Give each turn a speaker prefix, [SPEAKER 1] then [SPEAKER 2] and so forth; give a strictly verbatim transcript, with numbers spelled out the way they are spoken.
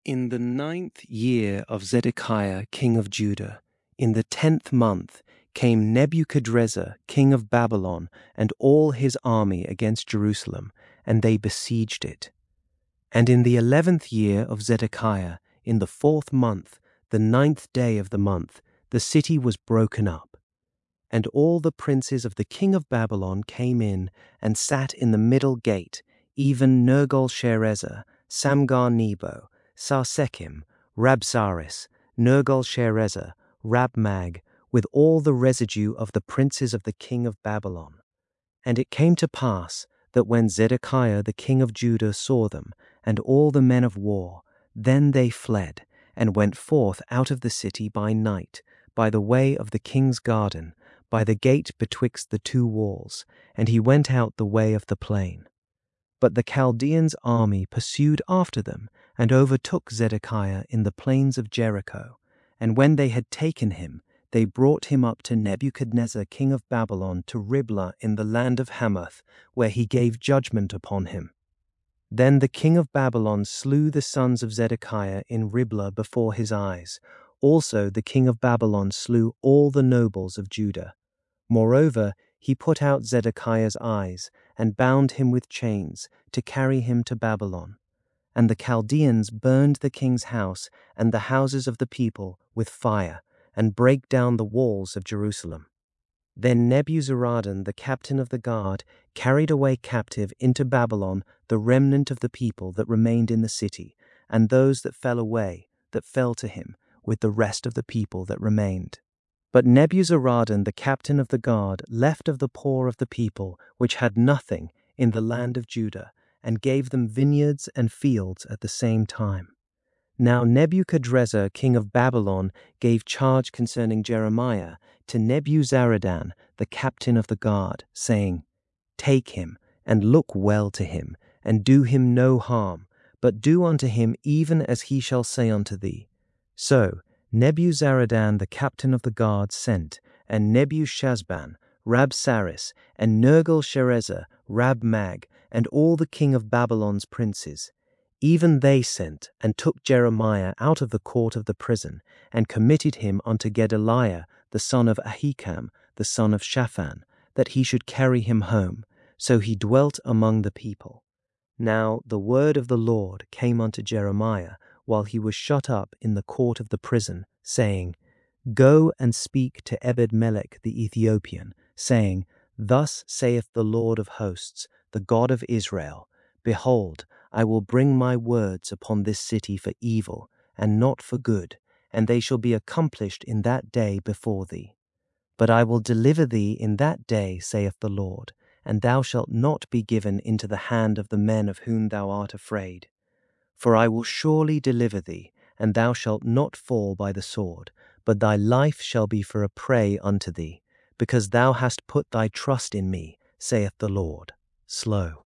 [SPEAKER 1] In the ninth year of Zedekiah king of Judah, in the tenth month, came Nebuchadrezzar king of Babylon and all his army against Jerusalem, and they besieged it. And in the eleventh year of Zedekiah, in the fourth month, the ninth day of the month, the city was broken up. And all the princes of the king of Babylon came in and sat in the middle gate, even Nergal-Sharezer, Samgar-Nebo, Sarsekim, Rabsaris, Nergal-Sharezer, Rabmag, with all the residue of the princes of the king of Babylon. And it came to pass that when Zedekiah the king of Judah saw them, and all the men of war, then they fled, and went forth out of the city by night, by the way of the king's garden, by the gate betwixt the two walls, and he went out the way of the plain. But the Chaldeans' army pursued after them, and overtook Zedekiah in the plains of Jericho. And when they had taken him, they brought him up to Nebuchadnezzar king of Babylon to Riblah in the land of Hamath, where he gave judgment upon him. Then the king of Babylon slew the sons of Zedekiah in Riblah before his eyes. Also the king of Babylon slew all the nobles of Judah. Moreover, he put out Zedekiah's eyes, and bound him with chains, to carry him to Babylon. And the Chaldeans burned the king's house and the houses of the people with fire, and brake down the walls of Jerusalem. Then Nebuzaradan, the captain of the guard, carried away captive into Babylon the remnant of the people that remained in the city, and those that fell away, that fell to him, with the rest of the people that remained. But Nebuzaradan, the captain of the guard, left of the poor of the people, which had nothing, in the land of Judah, and gave them vineyards and fields at the same time. Now Nebuchadrezzar king of Babylon gave charge concerning Jeremiah to Nebuzaradan, the captain of the guard, saying, Take him, and look well to him, and do him no harm, but do unto him even as he shall say unto thee. So Nebuzaradan the captain of the guard sent, and Nebushazban, Rabsaris, and Nergal-Sharezer, Rabmag, and all the king of Babylon's princes. Even they sent, and took Jeremiah out of the court of the prison, and committed him unto Gedaliah, the son of Ahikam, the son of Shaphan, that he should carry him home. So he dwelt among the people. Now the word of the Lord came unto Jeremiah, while he was shut up in the court of the prison, saying, Go and speak to Ebed-melech the Ethiopian, saying, Thus saith the Lord of hosts, the God of Israel, Behold, I will bring my words upon this city for evil, and not for good, and they shall be accomplished in that day before thee. But I will deliver thee in that day, saith the Lord, and thou shalt not be given into the hand of the men of whom thou art afraid. For I will surely deliver thee, and thou shalt not fall by the sword, but thy life shall be for a prey unto thee, because thou hast put thy trust in me, saith the Lord. Slow.